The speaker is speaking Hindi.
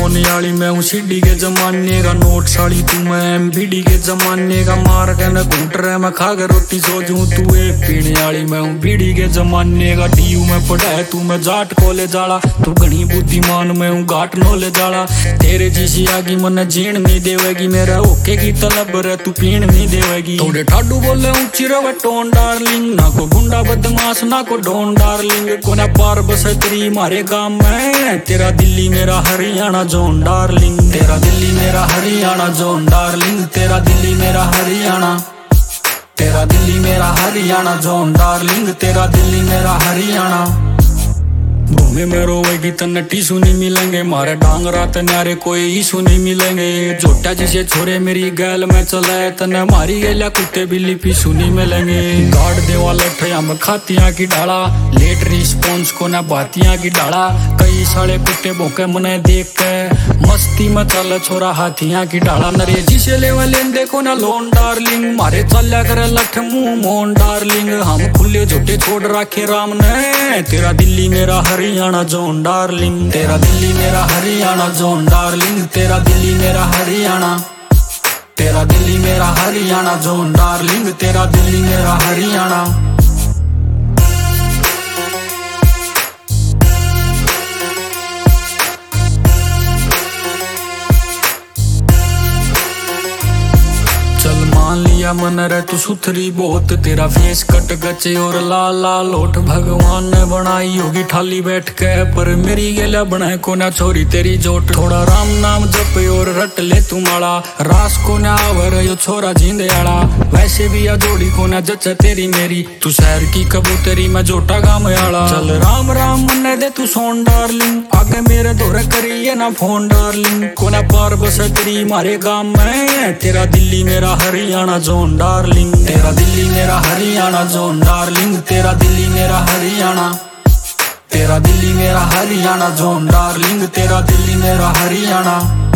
सोने वाली मैं हूँ सीढ़ी के जमाने का, नोट साड़ी तू मैं एमबीडी के जमाने का। मार के न घूट रहे मैं खा के रोटी सोचूं, तू एक पीने वाली मैं हूँ बीड़ी के जमाने का। डीयू में पढ़ाए तू मैं जाट कॉलेज जाला, तू घनी बुद्धिमान मैं हूँ घाट नॉलेज जाला। तेरे जैसी आगी मन जीण नहीं देवेगी, मेरा ओके की तलब रे तू पीण नहीं देवेगी। थोड़े ठाडू बोले ऊंची रवे टोन डार्लिंग, ना को गुंडा बदमाश ना को डोन डार्लिंग। कोना पार बसे तेरी मारे गांव में, तेरा दिल्ली मेरा हरियाणा जोन डार्लिंग। तेरा दिल्ली मेरा हरियाणा जोन डार्लिंग, तेरा दिल्ली मेरा हरियाणा, तेरा दिल्ली मेरा हरियाणा जोन डार्लिंग, तेरा दिल्ली मेरा हरियाणा। भूमि में रोवेगी तन्ने टीसू नहीं मिलेंगे, मारे डांगरा तन्यारे कोई ईसू नहीं मिलेंगे। जोटा जिसे छोरे मेरी गैल में चले, तन्ने मारी गेला कुत्ते बिल्ली पीसू नहीं मिलेंगे। गाड़ देवा लठया में खातियां की डाला, लेट रिस्पॉन्स को ना बातियां की डाला। कई साले कुत्ते भोंके मने देख के, मस्ती में चल छोरा हाथियां की डाला। नरे जिसे लेवा लेन देखो ना लोन डार्लिंग, मारे चल्या करे लठ मुंह मोन डार्लिंग। हम खुले झूठे छोड़ रखे राम ने, तेरा दिल्ली मेरा हरियाणा जोन डार्लिंग, तेरा दिल्ली मेरा हरियाणा जोन डार्लिंग, तेरा दिल्ली मेरा हरियाणा, तेरा दिल्ली मेरा हरियाणा जोन डार्लिंग, तेरा दिल्ली मेरा हरियाणा। चल मान लिया मन रे तू सुथरी बहुत, तेरा फेस कट गचे और लाल लाल होठ भगवान ने बनाई होगी ठाली बैठ के। पर मेरी गेला बनाए को ना छोरी तेरी जोट, थोड़ा राम नाम जप और रट ले तू माला। रास को ना आवर यो छोरा जींदे आला, वैसे भी या जोड़ी को ना जच तेरी मेरी। तू शहर की कबूतरी मैं जोटा गाँव आला। चल राम राम मन दे तू सोन डार्लिंग, आगे मेरे दौरे करिए ना फोन डार्लिंग। को ना पार बस तेरी मारे गाँव में, तेरा दिल्ली मेरा हरियाणा जोन डार्लिंग, तेरा दिल्ली मेरा हरियाणा जोन डार्लिंग, तेरा दिल्ली मेरा हरियाणा, तेरा दिल्ली मेरा हरियाणा जोन डार्लिंग, तेरा दिल्ली मेरा हरियाणा।